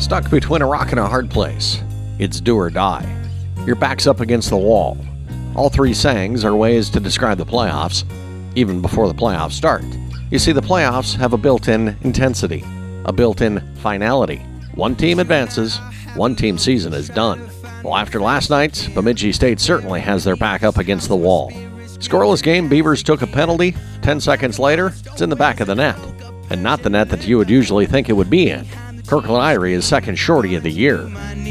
Stuck between a rock and a hard place. It's do or die. Your back's up against the wall. All three sayings are ways to describe the playoffs, even before the playoffs start. You see, the playoffs have a built-in intensity, a built-in finality. One team advances, one team season is done. Well, after last night, Bemidji State certainly has their back up against the wall. Scoreless game, Beavers took a penalty. 10 seconds later, it's in the back of the net. And not the net that you would usually think it would be in. Kirkland Irie is second shorty of the year.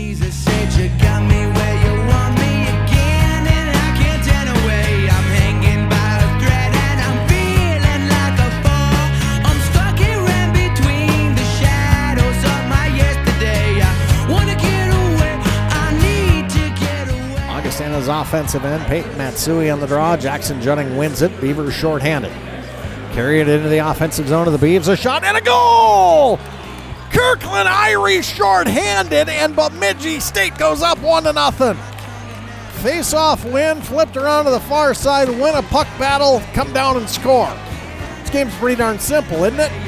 Augustana's offensive end, Peyton Matsui on the draw. Jackson Juding wins it. Beavers shorthanded. Carry it into the offensive zone of the Beavs. A shot and a goal! Kirkland Irie shorthanded, and Bemidji State goes up 1-0. Face-off win, flipped around to the far side, win a puck battle, come down and score. This game's pretty darn simple, isn't it?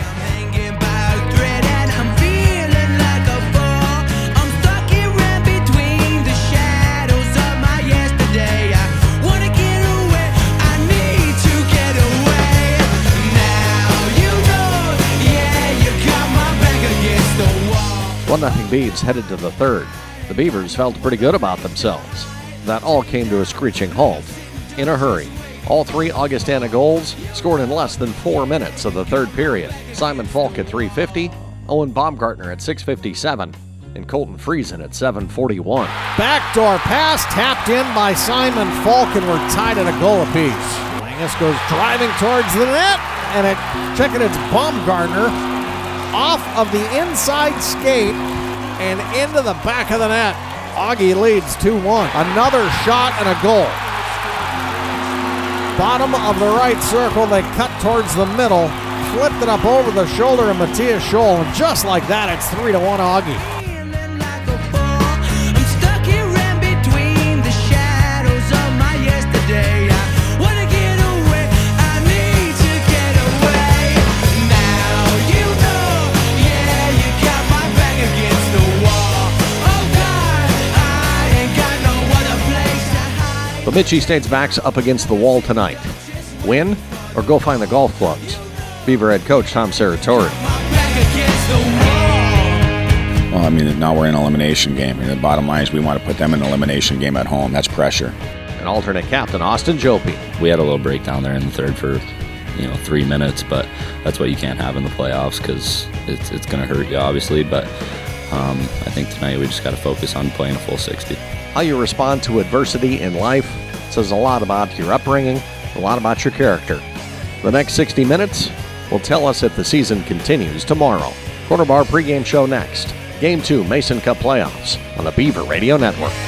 Nothing Beavs headed to the third. The Beavers felt pretty good about themselves. That all came to a screeching halt. In a hurry. All three Augustana goals scored in less than 4 minutes of the third period. Simon Falk at 3:50, Owen Baumgartner at 6:57, and Colton Friesen at 7:41. Backdoor pass tapped in by Simon Falk, and we're tied at a goal apiece. Langus goes driving towards the net, and checking it's Baumgartner off of the inside skate and into the back of the net. Augie leads 2-1. Another shot and a goal. Bottom of the right circle, they cut towards the middle, flipped it up over the shoulder of Matthias Scholl, and just like that, it's 3-1 Augie. Bemidji State's back's up against the wall tonight. Win or go find the golf clubs. Beaver head coach Tom Serratore. Well, I mean, now we're in an elimination game. The bottom line is we want to put them in an elimination game at home. That's pressure. And alternate captain Austin Jopi. We had a little breakdown there in the third for 3 minutes, but that's what you can't have in the playoffs because it's going to hurt you, obviously. But I think tonight we just got to focus on playing a full 60. How you respond to adversity in life says a lot about your upbringing, a lot about your character. The next 60 minutes will tell us if the season continues tomorrow. Quarter Bar pregame show next. Game 2 Mason Cup playoffs on the Beaver Radio Network.